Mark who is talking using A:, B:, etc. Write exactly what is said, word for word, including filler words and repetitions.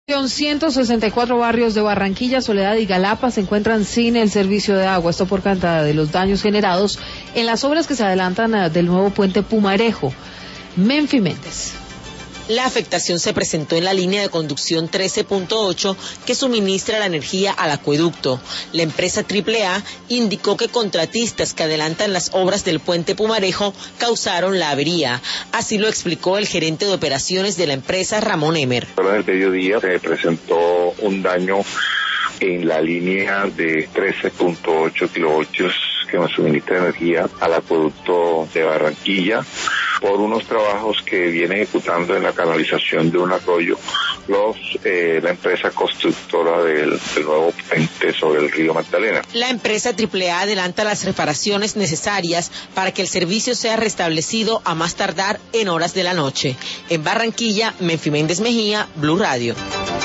A: En ciento sesenta y cuatro barrios de Barranquilla, Soledad y Galapa se encuentran sin el servicio de agua, esto por cuenta de los daños generados en las obras que se adelantan del nuevo puente Pumarejo. Menfi Méndez.
B: La afectación se presentó en la línea de conducción trece punto ocho que suministra la energía al acueducto. La empresa Triple A indicó que contratistas que adelantan las obras del puente Pumarejo causaron la avería. Así lo explicó el gerente de operaciones de la empresa, Ramón Emer.
C: A la hora del mediodía se presentó un daño en la línea de trece punto ocho kilovoltios que nos suministra energía al acueducto de Barranquilla por unos trabajos que viene ejecutando en la canalización de un arroyo los eh, la empresa constructora del, del nuevo puente sobre el río Magdalena.
B: La empresa Triple A adelanta las reparaciones necesarias para que el servicio sea restablecido a más tardar en horas de la noche. En Barranquilla, Menfi Méndez Mejía, Blue Radio.